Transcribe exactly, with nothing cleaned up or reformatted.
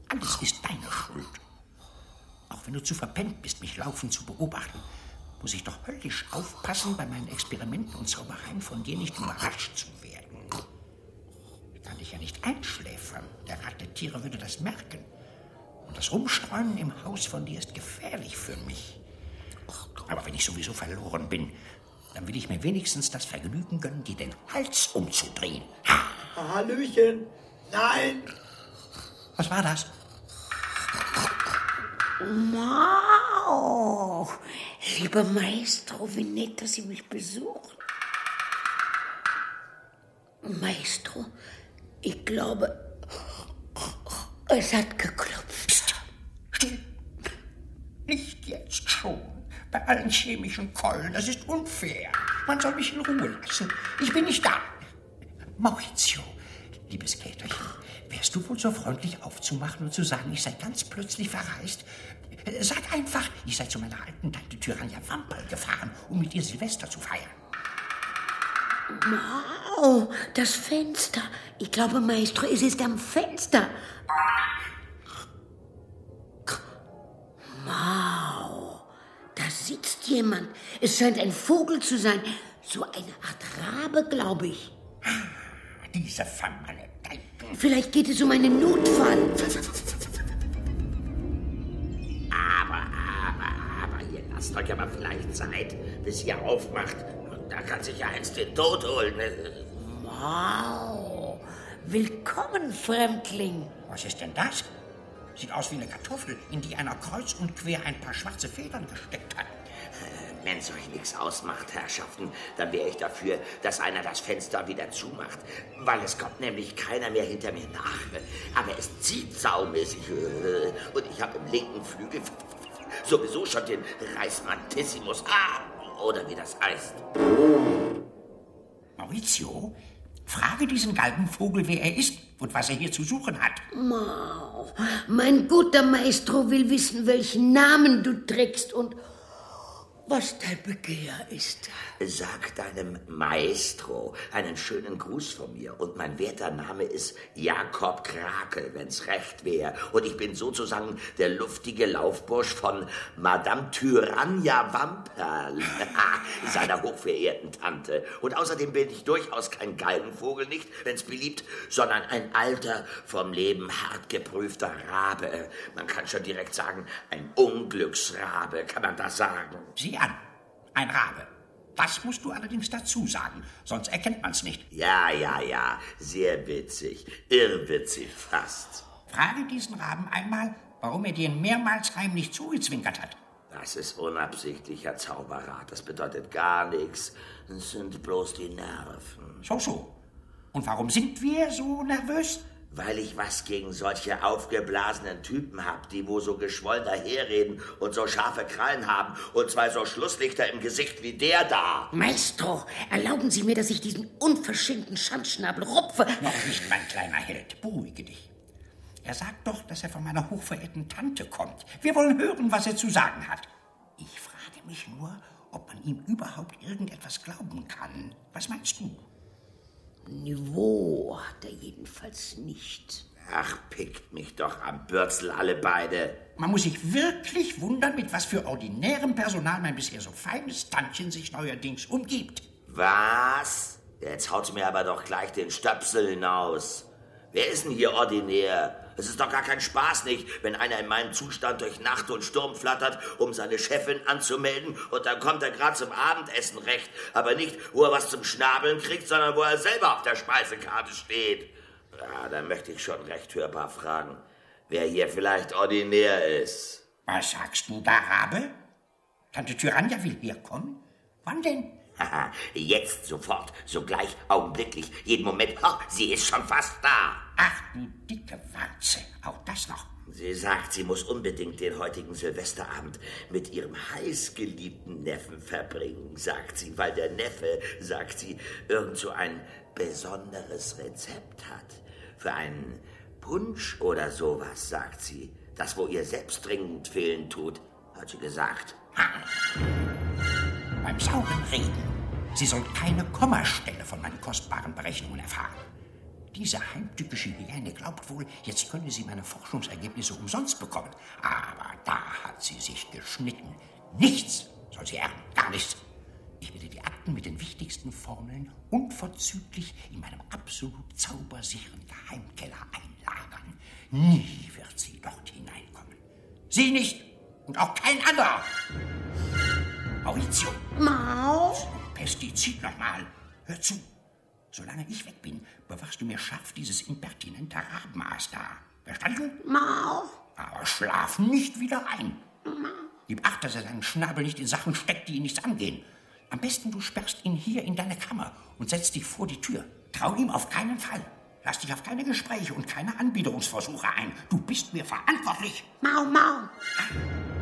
Alles ist deine Schuld. Auch wenn du zu verpennt bist, mich laufend zu beobachten, muss ich doch höllisch aufpassen, bei meinen Experimenten und Zaubereien von dir nicht überrascht zu werden. Ich kann dich ja nicht einschläfern. Der Rat der Tiere würde das merken. Und das Rumstreunen im Haus von dir ist gefährlich für mich. Aber wenn ich sowieso verloren bin, dann will ich mir wenigstens das Vergnügen gönnen, dir den Hals umzudrehen. Ha. Hallöchen. Nein. Was war das? Wow. Lieber Maestro, wie nett, dass Sie mich besuchen. Maestro, ich glaube, es hat geklopft. Still. Nicht jetzt schon. Bei allen chemischen Keulen, das ist unfair. Man soll mich in Ruhe lassen. Ich bin nicht da. Maurizio, liebes Käterchen, wärst du wohl so freundlich aufzumachen und zu sagen, ich sei ganz plötzlich verreist? Sag einfach, ich sei zu meiner alten Tante Tyrannja Wamperl gefahren, um mit ihr Silvester zu feiern. Wow, das Fenster. Ich glaube, Maestro, es ist am Fenster. Wow, da sitzt jemand. Es scheint ein Vogel zu sein. So eine Art Rabe, glaube ich. Diese Vermaledeiten. Vielleicht geht es um einen Notfall. Aber, aber, aber, ihr lasst euch aber vielleicht Zeit, bis ihr aufmacht. Und da kann sich ja eins den Tod holen. Wow, willkommen, Fremdling. Was ist denn das? Sieht aus wie eine Kartoffel, in die einer kreuz und quer ein paar schwarze Federn gesteckt hat. Wenn es euch nichts ausmacht, Herrschaften, dann wäre ich dafür, dass einer das Fenster wieder zumacht. Weil es kommt nämlich keiner mehr hinter mir nach. Aber es zieht saumäßig. Und ich habe im linken Flügel sowieso schon den Reismantissimus. Ah, oder wie das heißt. Maurizio, frage diesen Galgenvogel, wer er ist und was er hier zu suchen hat. Wow, mein guter Maestro will wissen, welchen Namen du trägst und was dein Begehr ist. Sag deinem Maestro einen schönen Gruß von mir. Und mein werter Name ist Jakob Krakel, wenn's recht wäre. Und ich bin sozusagen der luftige Laufbursch von Madame Tyrannja Wamperl, seiner hochverehrten Tante. Und außerdem bin ich durchaus kein Galgenvogel, nicht, wenn's beliebt, sondern ein alter, vom Leben hart geprüfter Rabe. Man kann schon direkt sagen, ein Unglücksrabe, kann man das sagen. Sieh an, ein Rabe. Das musst du allerdings dazu sagen, sonst erkennt man's nicht. Ja, ja, ja, sehr witzig, irrwitzig fast. Frage diesen Raben einmal, warum er dir mehrmals heimlich zugezwinkert hat. Das ist unabsichtlicher Zauberrat, das bedeutet gar nichts. Es sind bloß die Nerven. So, so. Und warum sind wir so nervös? Weil ich was gegen solche aufgeblasenen Typen hab, die wo so geschwollen daherreden und so scharfe Krallen haben und zwei so Schlusslichter im Gesicht wie der da. Maestro, erlauben Sie mir, dass ich diesen unverschämten Schandschnabel rupfe. Noch nicht, mein kleiner Held. Beruhige dich. Er sagt doch, dass er von meiner hochverehrten Tante kommt. Wir wollen hören, was er zu sagen hat. Ich frage mich nur, ob man ihm überhaupt irgendetwas glauben kann. Was meinst du? Niveau hat er jedenfalls nicht. Ach, pickt mich doch am Bürzel alle beide. Man muss sich wirklich wundern, mit was für ordinärem Personal mein bisher so feines Tantchen sich neuerdings umgibt. Was? Jetzt haut mir aber doch gleich den Stöpsel hinaus. Wer ist denn hier ordinär? Es ist doch gar kein Spaß nicht, wenn einer in meinem Zustand durch Nacht und Sturm flattert, um seine Chefin anzumelden, und dann kommt er gerade zum Abendessen recht, aber nicht, wo er was zum Schnabeln kriegt, sondern wo er selber auf der Speisekarte steht. Ja, da möchte ich schon recht hörbar fragen, wer hier vielleicht ordinär ist. Was sagst du da, Rabe? Tante Tyrannja will herkommen? Wann denn? Haha, jetzt, sofort, sogleich, augenblicklich, jeden Moment. Oh, sie ist schon fast da. Ach, du dicke Warze, auch das noch. Sie sagt, sie muss unbedingt den heutigen Silvesterabend mit ihrem heißgeliebten Neffen verbringen, sagt sie, weil der Neffe, sagt sie, irgend so ein besonderes Rezept hat. Für einen Punsch oder sowas, sagt sie, das wo ihr selbst dringend fehlen tut, hat sie gesagt. Ha. Beim sauren Reden. Sie soll keine Kommastelle von meinen kostbaren Berechnungen erfahren. Diese heimtückische Hyäne glaubt wohl, jetzt könne sie meine Forschungsergebnisse umsonst bekommen. Aber da hat sie sich geschnitten. Nichts soll sie erben, gar nichts. Ich werde die Akten mit den wichtigsten Formeln unverzüglich in meinem absolut zaubersicheren Geheimkeller einlagern. Nie wird sie dort hineinkommen. Sie nicht und auch kein anderer. Maurizio. Mau. Pestizid nochmal. Hör zu. Solange ich weg bin, bewachst du mir scharf dieses impertinente Rabenaas da. Verstanden? Mau. Aber schlaf nicht wieder ein. Gib Acht, dass er seinen Schnabel nicht in Sachen steckt, die ihn nichts angehen. Am besten du sperrst ihn hier in deine Kammer und setzt dich vor die Tür. Trau ihm auf keinen Fall. Lass dich auf keine Gespräche und keine Anbiederungsversuche ein. Du bist mir verantwortlich. Mau, mau. Ah.